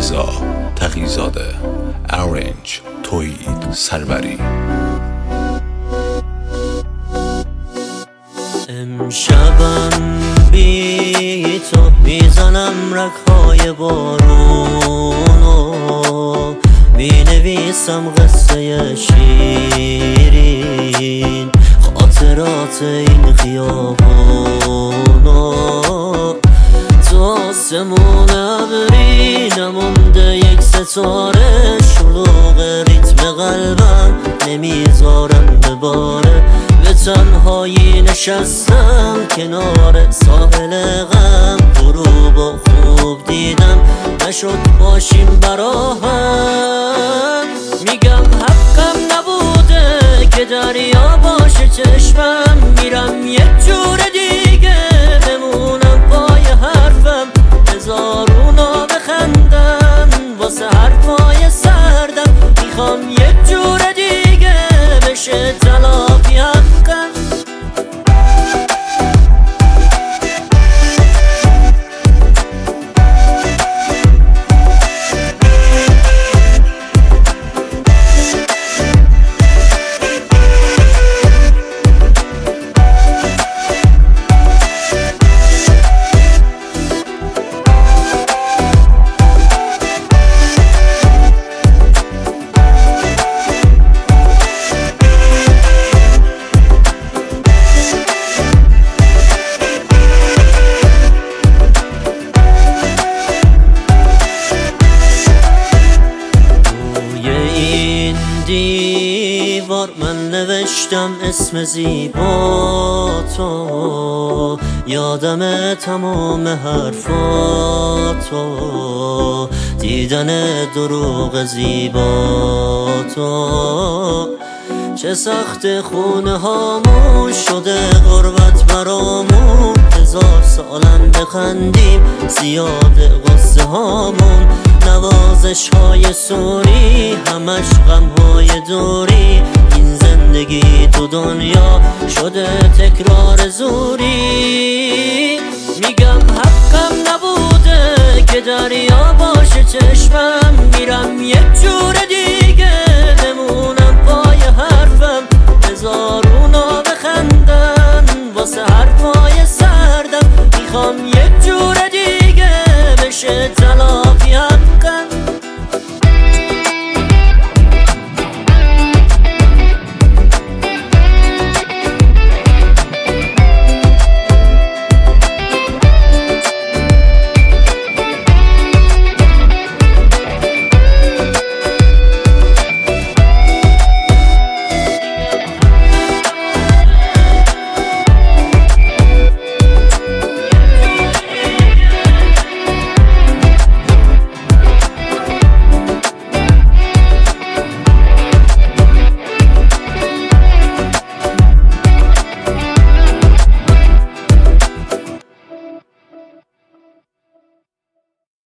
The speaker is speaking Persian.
رضا تقی‌زاده، ارنج تویید سروری. امشبم بی تو میزنم رگ‌های بارونو، مینویسم قصه شیرین خاطرات این خیابونو. تو آسمون ابری نمونده یک ستاره، شلوغ ریتم قلبم نمیذارم بباره. به تنهایی نشستم کنار ساحل غم، غروب و خوب دیدم نشد باشیم برا هم. میگم حقم نبوده که دریا باشه چشمم، میرم یک جور دیگه بمونم پای حرفم. هزارونا بخندم واسه حرفای سردم، میخوام یک جور دیگه بشه تلافی حقم. دیوار من نوشتم اسم زیبا تو، یادم تمام حرفاتو، دیدن دروغ زیبا تو. چه سخت خونه هامون شده غربت برامون، 1000 سالم بخندیم زیاد غصه هامون. نوازش های سوری همش غم های دوری، این زندگی تو دنیا شده تکرار زوری. میگم حقم نبوده که دریا باشه چشمم، میرم یک